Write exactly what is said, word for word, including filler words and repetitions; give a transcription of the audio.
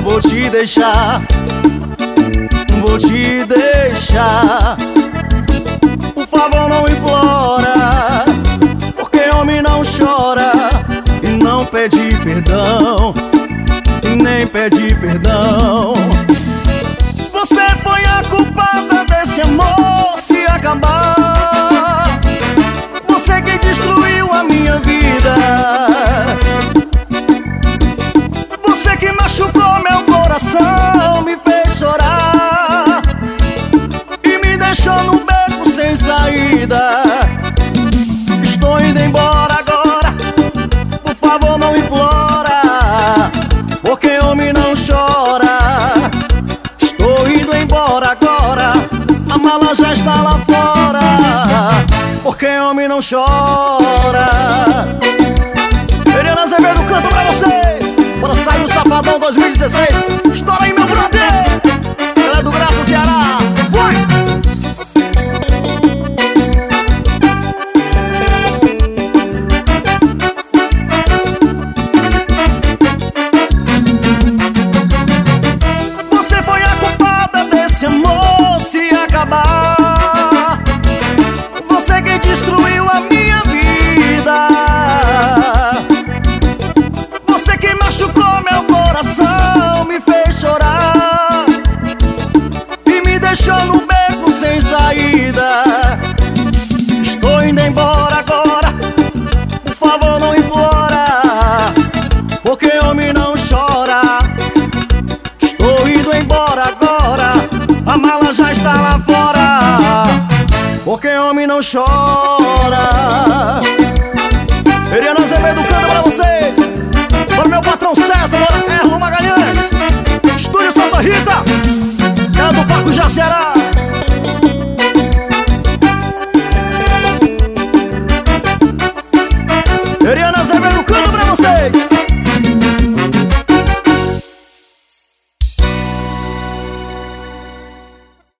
vou te deixar, vou te deixar. Por favor, não implora, porque homem não chora e não pede perdão, e nem pede perdão. Você foi a culpada desse amor se acabar. Você que destruiu a minha vida. Você que machucou meu coração, me fez chorar e me deixou no beco sem saída. Estou indo embora agora, por favor não implora, porque homem não chora. Estou indo embora agora, a mala já está lá fora, porque homem não chora. Eliana Azevedo canta pra vocês. Bora sair o Safadão dois mil e dezesseis. Estoura aí, meu brother. Ela é do Graça, Ceará. Vai! Você foi a culpada desse amor se acabar. Você que destruiu a minha vida. Você que machucou meu coração, me fez chorar e me deixou no beco sem saída. Estou indo embora agora, por favor não implora, porque homem não chora. Estou indo embora agora, a mala já está lá fora, porque homem não chora.